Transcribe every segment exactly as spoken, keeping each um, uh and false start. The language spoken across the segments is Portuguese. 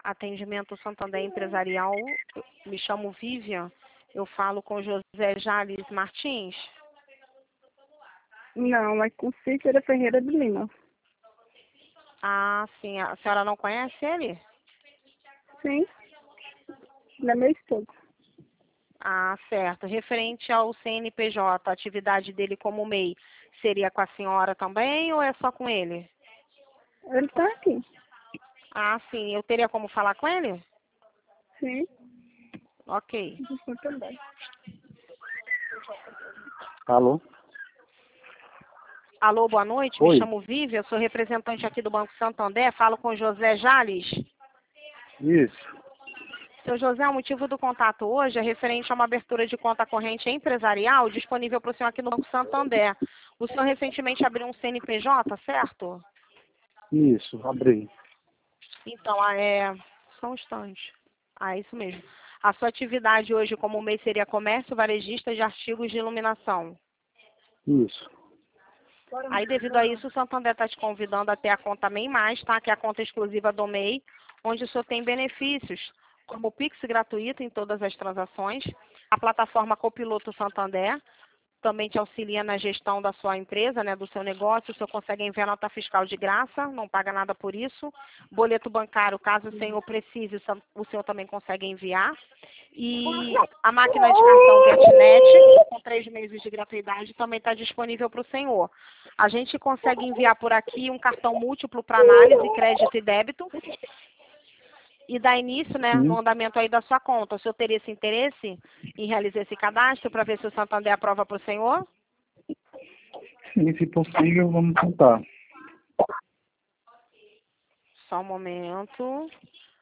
Atendimento Santander Empresarial. Eu me chamo Vivian. Eu falo com José Jales Martins. Não, é com Cícera Ferreira de Lima. Ah, sim. A senhora não conhece ele? Sim, ele é meu esposo. Ah, certo. Referente ao C N P J, a atividade dele como M E I, seria com a senhora também ou é só com ele? Ele está aqui. Ah, sim. Eu teria como falar com ele? Sim, Ok. eu também. Alô? Alô, boa noite. Oi. Me chamo Vivian, sou representante aqui do Banco Santander. Falo com José Jales. Isso. Seu José, o motivo do contato hoje é referente a uma abertura de conta corrente empresarial disponível para o senhor aqui no Banco Santander. O senhor recentemente abriu um C N P J, certo? Isso, abri. Então, ah, é... Só um instante. Ah, isso mesmo. A sua atividade hoje como M E I seria comércio varejista de artigos de iluminação. Isso. Aí, devido a isso, o Santander está te convidando a ter a conta M E I Mais, tá? Que é a conta exclusiva do M E I, onde o senhor tem benefícios, como o Pix gratuito em todas as transações, a plataforma Copiloto Santander, também te auxilia na gestão da sua empresa, né, do seu negócio. O senhor consegue enviar nota fiscal de graça, não paga nada por isso. Boleto bancário, caso o senhor precise, o sen- o senhor também consegue enviar. E a máquina de cartão GetNet, com três meses de gratuidade, também está disponível para o senhor. A gente consegue enviar por aqui um cartão múltiplo para análise, crédito e débito, e dar início, né, no Sim. andamento aí da sua conta. O senhor teria esse interesse em realizar esse cadastro para ver se o Santander aprova para o senhor? Sim, se possível, vamos tentar. Só um momento.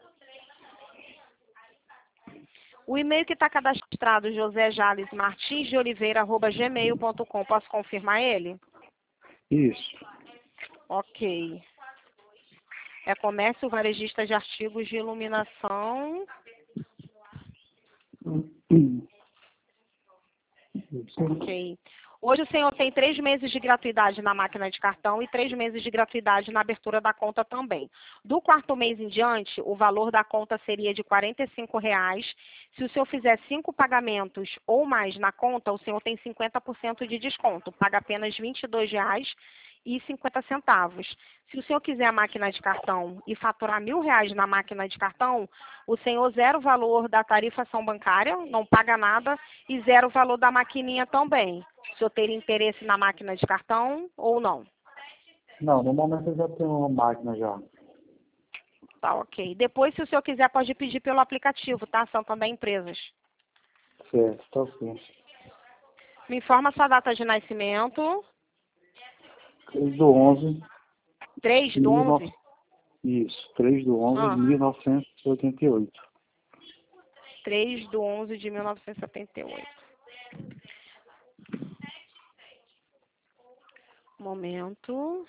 O e-mail que está cadastrado, josé jales martins de oliveira arroba gmail ponto com, posso confirmar ele? Isso. Ok. É comércio varejista de artigos de iluminação. Ok. Hoje o senhor tem três meses de gratuidade na máquina de cartão e três meses de gratuidade na abertura da conta também. Do quarto mês em diante, o valor da conta seria de quarenta e cinco reais. Se o senhor fizer cinco pagamentos ou mais na conta, o senhor tem cinquenta por cento de desconto. Paga apenas vinte e dois reais e cinquenta centavos. Se o senhor quiser a máquina de cartão e faturar mil reais na máquina de cartão, o senhor zera o valor da tarifação bancária, não paga nada, e zera o valor da maquininha também. O senhor teria interesse na máquina de cartão ou não? Não, no momento eu já tenho uma máquina já. Tá, ok. Depois, se o senhor quiser, pode pedir pelo aplicativo, tá? Santander Empresas. Certo, tá sim. Me informa sua data de nascimento. três do onze. três do mil e onze? nove- Isso, três do onze Ah. de mil novecentos e oitenta e oito. três do onze de mil novecentos e setenta e oito. Momento.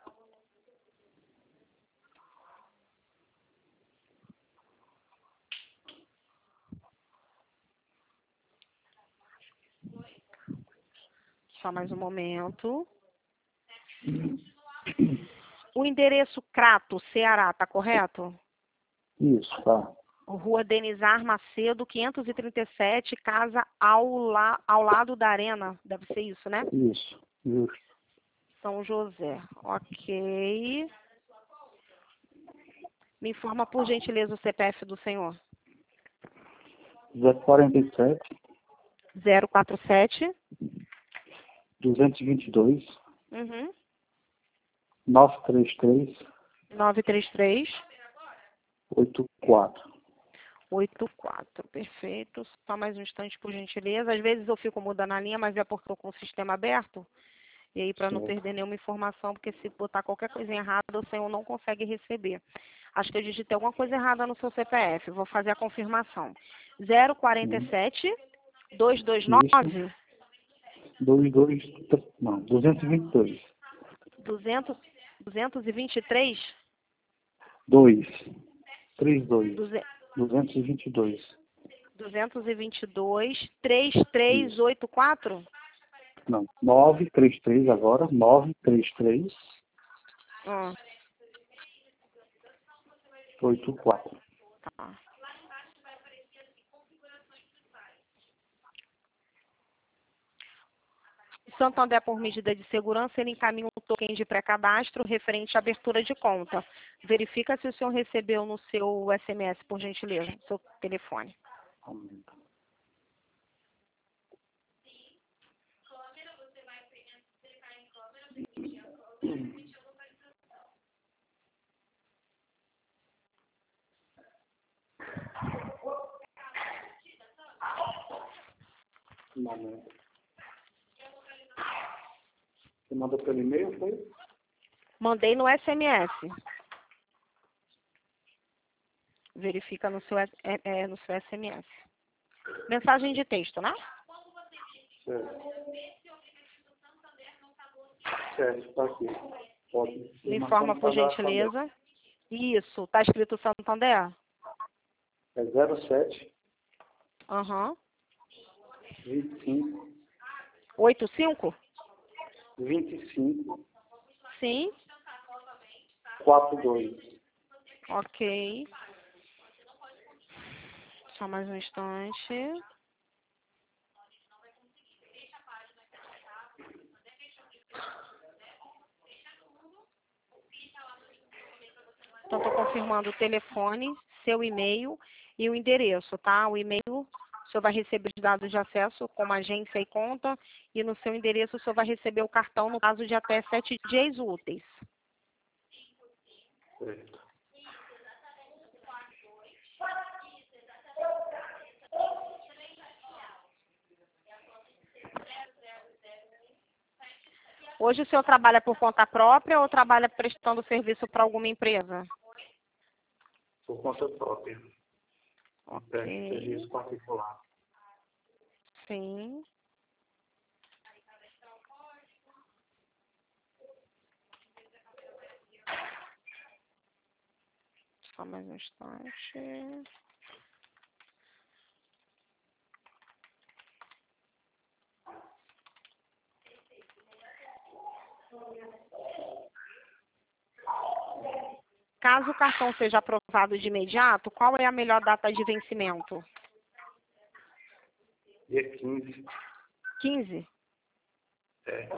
Só mais um momento. O endereço Crato, Ceará, tá correto? Isso, tá. Rua Denizar Macedo, quinhentos e trinta e sete, casa ao, la, ao lado da Arena. Deve ser isso, né? Isso, isso. São José. Ok. Me informa, por gentileza, o C P F do senhor. zero quarenta e sete, zero quatro sete. duzentos e vinte e dois, Uhum. novecentos e trinta e três, nove três três. oitenta e quatro. oitenta e quatro, perfeito. Só mais um instante, por gentileza. Às vezes eu fico mudando a linha, mas é porque estou com o sistema aberto. E aí, para não Certo. perder nenhuma informação, porque se botar qualquer coisa errada, o senhor não consegue receber. Acho que eu digitei alguma coisa errada no seu C P F. Vou fazer a confirmação. zero quarenta e sete, duzentos e vinte e nove, dois, dois, não, duzentos e vinte e dois. duzentos, duzentos e vinte e três, dois, três, dois, duze- duzentos e vinte e dois. duzentos e vinte e dois, trinta e três oitenta e quatro? Não, novecentos e trinta e três agora, novecentos e trinta e três, Ah, oitenta e quatro. Tá. Santander, por medida de segurança, ele encaminha um token de pré-cadastro referente à abertura de conta. Verifica se o senhor recebeu no seu S M S, por gentileza, no seu telefone. Um momento. Você mandou pelo e-mail, foi? Mandei no S M S. Verifica no seu, é, é, no seu S M S. Mensagem de texto, né? Certo. Certo, está aqui. Pode. Me informa, por gentileza. Isso, está escrito Santander? É zero sete, Aham. vinte e cinco, oitenta e cinco? vinte e cinco, Sim. quarenta e dois. Ok. Só mais um instante. Então, estou confirmando o telefone, seu e-mail e o endereço, tá? O e-mail, o senhor vai receber os dados de acesso, como agência e conta, e no seu endereço o senhor vai receber o cartão no prazo de até sete dias úteis. Certo. Hoje o senhor trabalha por conta própria ou trabalha prestando serviço para alguma empresa? Por conta própria. Ok. Presto serviço particular. Sim. Só mais um instante. Caso o cartão seja aprovado de imediato, qual é a melhor data de vencimento? Dia quinze. quinze? É.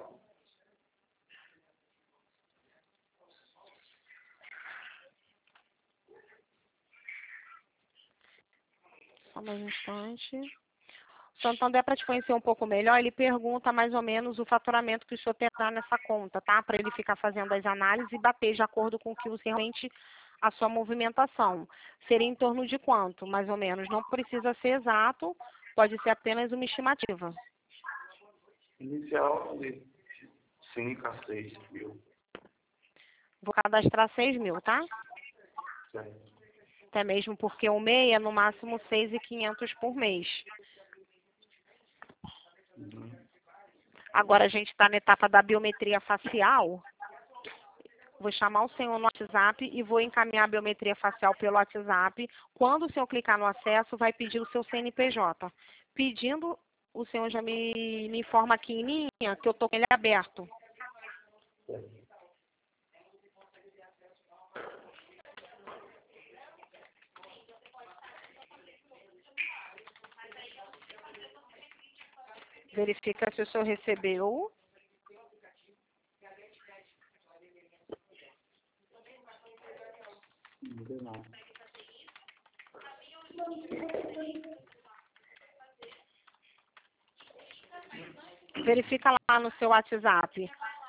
Só mais um instante. Santander, para te conhecer um pouco melhor, ele pergunta mais ou menos o faturamento que o senhor terá nessa conta, tá? Para ele ficar fazendo as análises e bater de acordo com o que você realmente a sua movimentação. Seria em torno de quanto, mais ou menos? Não precisa ser exato, pode ser apenas uma estimativa. Inicial de cinco a seis mil. Vou cadastrar seis mil, tá? Certo. Até mesmo porque o M E I é no máximo seis mil e quinhentos por mês. Uhum. Agora a gente está na etapa da biometria facial. Vou chamar o senhor no WhatsApp e vou encaminhar a biometria facial pelo WhatsApp. Quando o senhor clicar no acesso, vai pedir o seu C N P J. Pedindo, o senhor já me, me informa aqui em linha que eu estou com ele aberto. Certo. Verifica se o senhor recebeu. Não deu nada. Verifica lá no seu WhatsApp.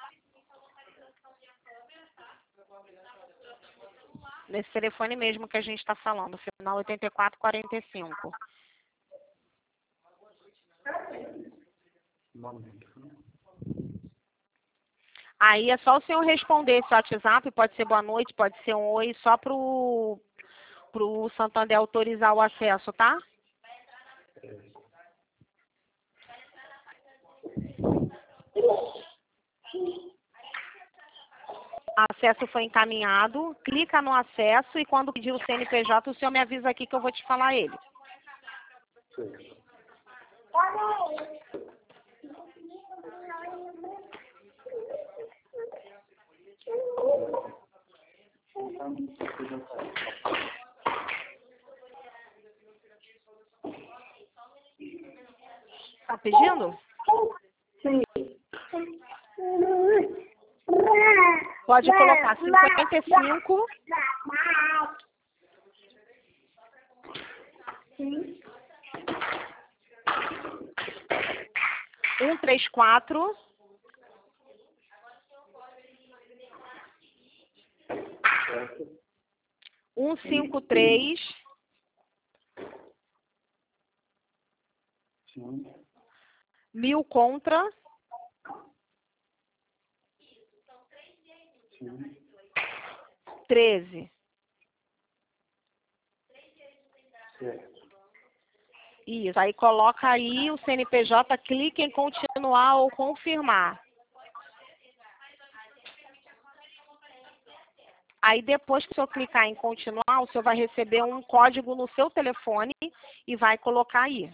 Nesse telefone mesmo que a gente está falando, final oitenta e quatro quarenta e cinco. Um momento. Aí é só o senhor responder esse WhatsApp, pode ser boa noite, pode ser um oi, só para o pro Santander autorizar o acesso, tá? Acesso foi encaminhado, clica no acesso e quando pedir o C N P J, o senhor me avisa aqui que eu vou te falar ele. Certo. Tá pedindo? Sim. Pode colocar cinquenta e cinco, Sim. cento e trinta e quatro, Certo. cento e cinquenta e três, Sim. mil contra, Sim. treze. Certo. Isso, aí coloca aí o C N P J, clica em continuar ou confirmar. Aí depois que o senhor clicar em continuar, o senhor vai receber um código no seu telefone e vai colocar aí.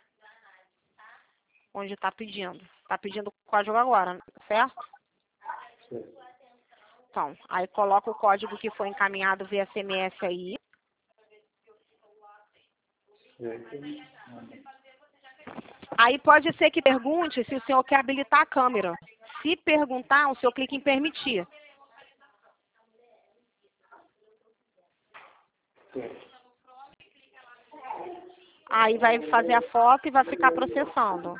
Onde está pedindo. Está pedindo o código agora, certo? Certo. Então, aí coloca o código que foi encaminhado via S M S aí. Certo. Aí pode ser que pergunte se o senhor quer habilitar a câmera. Se perguntar, o senhor clica em permitir. Certo. Aí vai fazer a foto e vai ficar processando.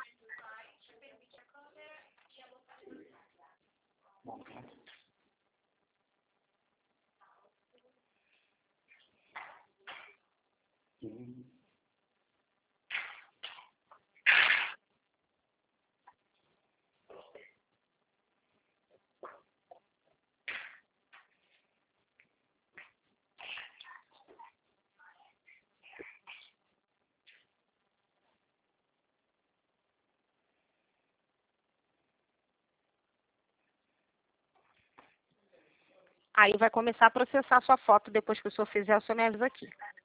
Sim. Aí vai começar a processar a sua foto depois que o senhor fizer, o senhor me avisa aqui.